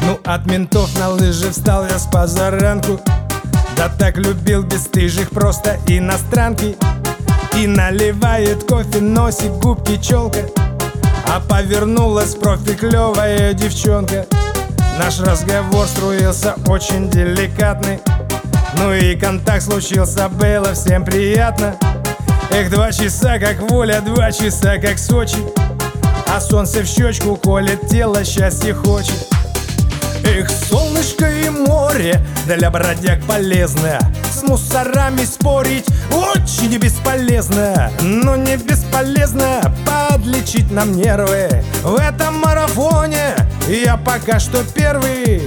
Ну, от ментов на лыжи встал я с позаранку. Да так любил бесстыжих просто иностранки. И наливает кофе, носик, губки, челка. А повернулась в профиль клевая девчонка. Наш разговор струился очень деликатный. Ну и контакт случился, было всем приятно. Эх, 2 часа как воля, 2 часа как Сочи. А солнце в щечку колет, тело счастье хочет. Эх, солнышко и море для бродяг полезно. С мусорами спорить очень бесполезно. Но не бесполезно подлечить нам нервы. В этом марафоне я пока что первый.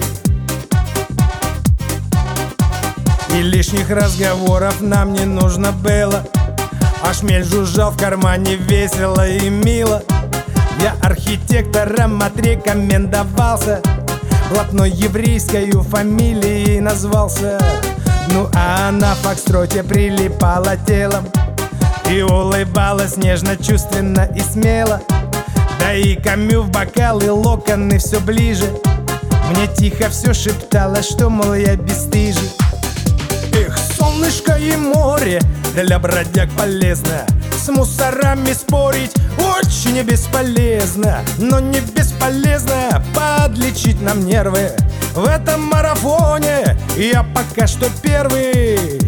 И лишних разговоров нам не нужно было. А шмель жужжал в кармане весело и мило. Я архитектором отрекомендовался. Блатной еврейскою фамилией назвался. Ну а она в фокстроте прилипала телом и улыбалась нежно, чувственно и смело. Да и Камю в бокалы, локоны все ближе. Мне тихо все шептало, что, мол, я бесстыжий. Эх, солнышко и море для бродяг полезно. С мусорами спорить очень бесполезно. Но не бесполезно подлечить нам нервы. В этом марафоне я пока что первый.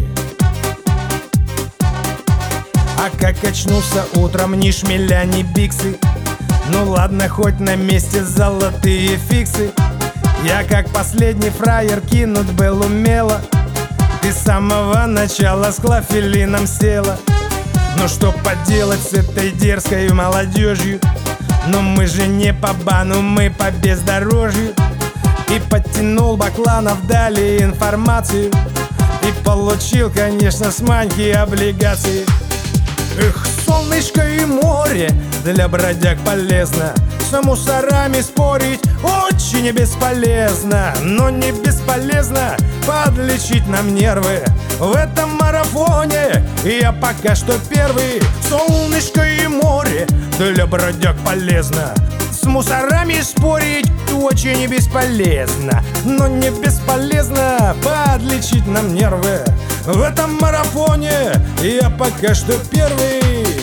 А как очнулся утром, ни шмеля, ни биксы. Ну ладно, хоть на месте золотые фиксы. Я как последний фраер кинут был умело. Ты с самого начала с клофелином села. Ну что поделать с этой дерзкой молодежью? Но мы же не по бану, мы по бездорожью. И подтянул Бакланов, дали информацию. И получил, конечно, с Маньки облигации. Эх, солнышко и море для бродяг полезно. С мусорами спорить очень бесполезно. Но не бесполезно подлечить нам нервы. В этом марафоне я пока что первый. Солнышко и море для бродяг полезно. С мусорами спорить очень бесполезно. Но не бесполезно подлечить нам нервы. В этом марафоне я пока что первый.